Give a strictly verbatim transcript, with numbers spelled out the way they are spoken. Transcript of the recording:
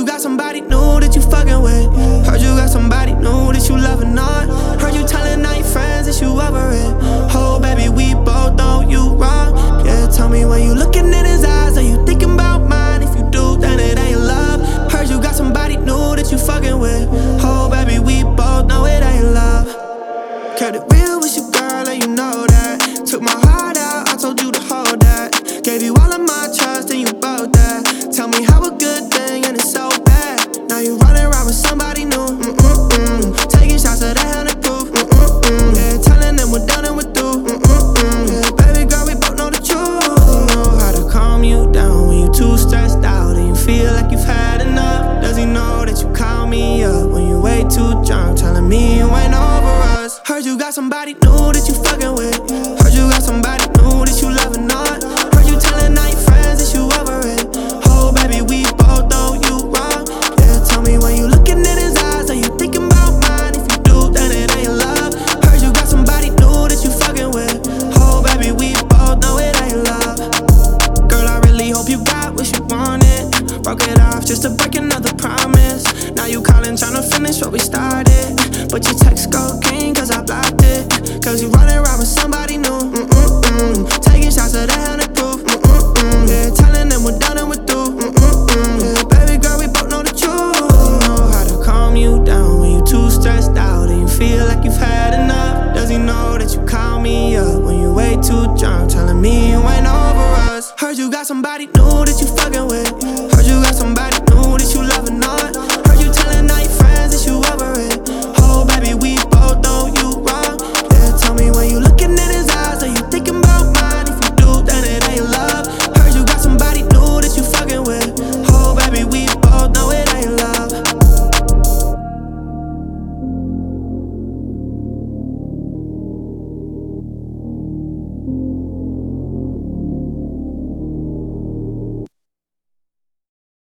you got somebody new that you fucking with. Heard you got somebody new that you loving on. Heard you telling all your friends that you over it. Oh baby, we both know you wrong. Yeah, tell me when you looking in his eyes, are you thinking about mine? If you do, then it ain't love. Heard you got somebody new that you fucking with. Oh baby, we both know it ain't love. Kept it real with you, girl, and you know that. Took my heart out, I told you to hold that. Gave you all of my trust and you broke that. Tell me how a good thing and it's so bad. Now you running around with somebody new. Mm-mm-mm. Taking shots of that hundred proof. Mm-mm-mm. Yeah, telling them we're done and we're through. Mm-mm-mm. Yeah, baby girl, we both know the truth. You know how to calm you down when you too stressed out and you feel like you've had enough. Does he know that you call me up when you way too drunk, telling me you ain't over us? Heard you got somebody new that you fucking with. Heard you got somebody new that you loving on. Heard you telling all your friends that you over it. Oh baby, we both know you wrong. Yeah, tell me when you looking in his eyes, are you thinking about mine? If you do, then it ain't love. Heard you got somebody new that you fucking with. Oh baby, we both know it ain't love. Girl, I really hope you got what you wanted. Broke it off just to break another promise. Now you calling tryna finish what we started, but your text go green cause I blocked it. Cause you running around with somebody new. Mm-mm-mm. Taking shots of that hundred proof. Mm-mm-mm. Yeah, telling them we're done and we're through. Mm-mm-mm. Yeah, baby girl, we both know the truth. You know how to calm you down when you too stressed out and you feel like you've had enough. Does he know that you call me up when you way too drunk, telling me you ain't over us? Heard you got somebody new that you fucking